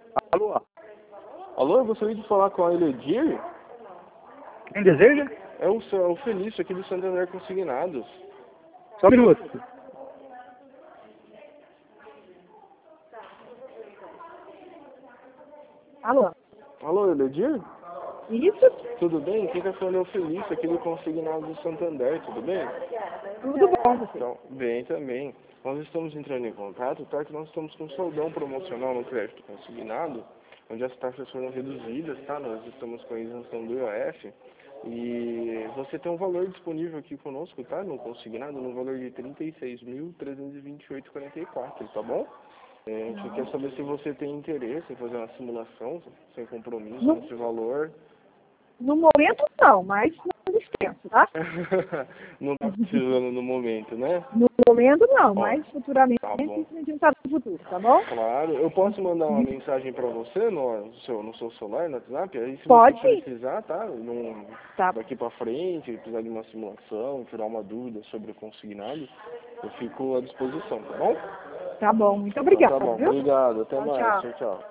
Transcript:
Alô? Alô, eu gostaria de falar com a Eledir. Quem deseja? É o Felício aqui do Santander Consignados. Só um minuto. Alô? Alô, Eledir? Isso? Tudo bem? Quem está falando é o Felício aqui do Consignados do Santander, tudo bem? Tudo bom, você? Então, bem também. Nós estamos entrando em contato, tá? Que nós estamos com um soldão promocional no crédito consignado, onde as taxas foram reduzidas, tá? Nós estamos com a isenção do IOF. E você tem um valor disponível aqui conosco, tá? No consignado, no valor de R$ 36.328,44, tá bom? A gente quer saber se você tem interesse em fazer uma simulação, sem compromisso, nesse valor. No momento não, mas não dispenso, tá? Não está precisando no momento, né? No momento não, Ó, mas futuramente tá bom. a gente sabe do futuro, tá bom? Claro, eu posso mandar uma mensagem para você no seu celular, no WhatsApp? Aí se Pode você sim. precisar, tá? Tá. Daqui para frente, precisar de uma simulação, tirar uma dúvida sobre o consignado, eu fico à disposição, tá bom? Tá bom, muito Então, obrigada, tá bom, viu? obrigado, até Tchau, mais, tchau. tchau, tchau.